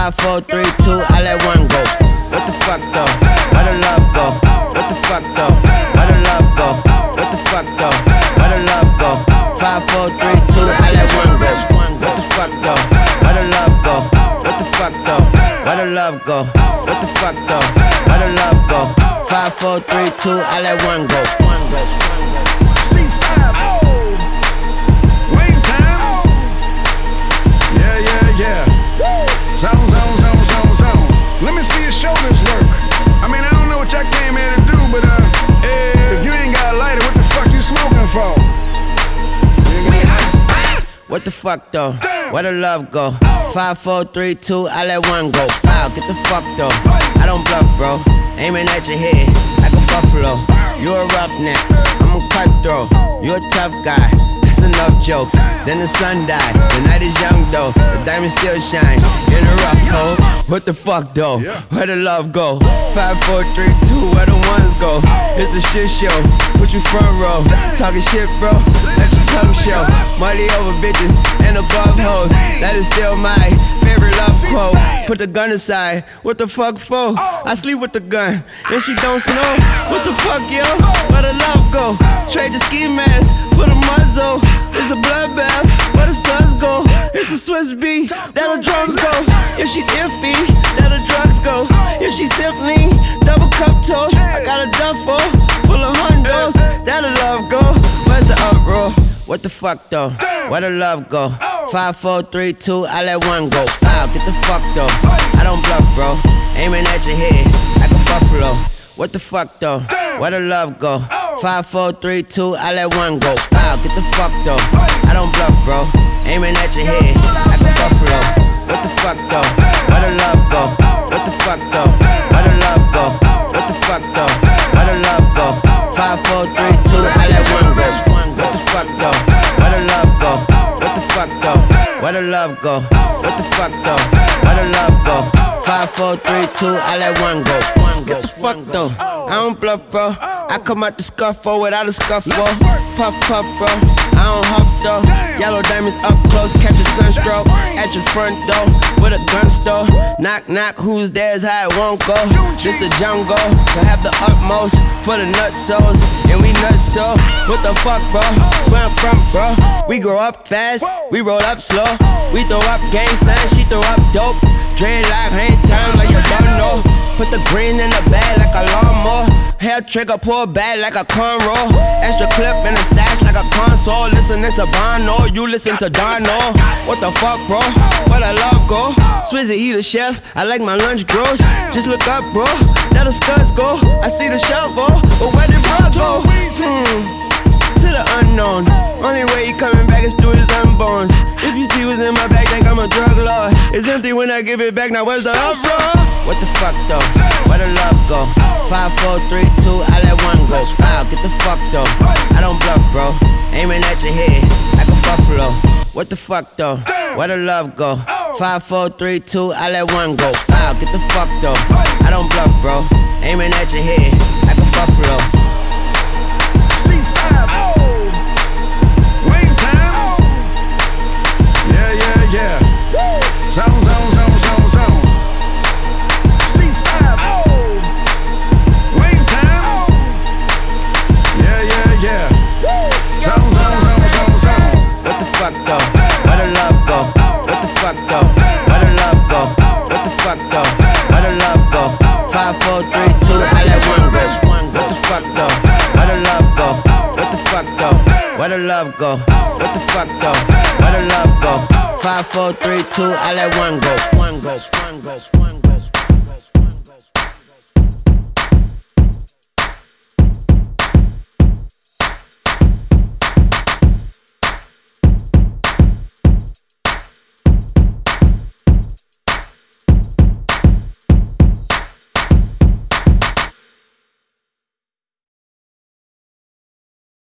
5, 4, 3, 2, I let one go. What the fuck though? Where the love go? What the fuck though? Where the love go? What the fuck though? Where the love go? 5, 4, 3, 2, I let one go. What the fuck though? Where the love go? What the fuck though? Where the love go? What the fuck though? Where the love go? 5, 4, 3, 2, I let one go. Let me see your shoulders work. I mean, I don't know what y'all came here to do, but if you ain't got a lighter, what the fuck you smoking for? What the fuck though? Where the love go? 5, 4, 3, 2, I let one go. Wow, get the fuck though. I don't bluff, bro. Aiming at your head like a buffalo. You a roughneck, I'm a cutthroat. You a tough guy. That's enough jokes. Then the sun died. The night is young though. The diamonds still shine in a rough hole. What the fuck though? Where the love go? 5, 4, 3, 2, where the ones go? It's a shit show. Put you front row. Talking shit, bro. Let your tongue show. Money over bitches and above hoes. That is still my favorite love quote. Put the gun aside. What the fuck for? I sleep with the gun and she don't snow. What the fuck, yo? Where the love go? Trade the ski mask for the muzzle. It's a bloodbath. Where the suns go? It's a Swiss beat. That the drums go. If she iffy, that the drugs go. If she simply double cup toast, I got a duffel full of hundos. That the love go. Where's the uproar? What the fuck though? Where the love go? 5, 4, 3, 2, I let one go. Wow, get the fuck though. I don't bluff, bro. Aiming at your head like a buffalo. What the fuck though? Where the love go? 5, 4, 3, 2, I let one go. Wow, get the fuck though. I don't bluff, bro. Aiming at your head like a buffalo. What the fuck though? Where the love go? What the fuck though? Where the love go? What the fuck though? Where the love go? 5, 4, 3, 2, I let one go. What the fuck though? Where the love go? What the fuck though? Where the love go? What the fuck though? Where the love go? 5, 4, 3, 2, I let one go. Get the fuck though. I don't bluff, bro. I come out the scuffle without a scuffle. Puff, puff, bro. I don't huff though. Yellow diamonds up close, catch a sunstroke. At your front door with a gun store. Knock, knock, who's there's how it won't go. Just the jungle, to have the utmost for the nutsos. And we nuts so. What the fuck, bro? That's where I'm from, bro. We grow up fast, we roll up slow. We throw up gang signs, she throw up dope. Dreadlock, hang time like you don't know. Put the green in the bag like a lawnmower. Hair trigger, pull back like a cornrow. Extra clip in the stash like a console. Listening to Bono, you listen to Dono. What the fuck, bro? Where the love go? Swizzy, he the chef, I like my lunch gross. Just look up, bro, that the scuds go. I see the shovel, but where did bro go? To the unknown. Only way he coming back is through his unborns. If you see what's in my bag, think I'm a drug lord. It's empty when I give it back, now where's the uproar? What the fuck though? Where the love go? 5, 4, 3, 2, I let one go. Wow, get the fuck though. I don't bluff, bro. Aiming at your head like a buffalo. What the fuck though? Where the love go? 5, 4, 3, 2, I let one go. Wow, get the fuck though. I don't bluff, bro. Aiming at your head like a buffalo. Yeah. Zone. C5. Wing town. Yeah. Zone. What the fuck though? Where the love go? What the fuck though? Where the love go? What the fuck though? Where the love go? 5, 4, 3, 2, I let one go. What the fuck though? Where the love go? What the fuck though? Where the love go? What the fuck though? Where the love go? 5, 4, 3, 2, I let one go.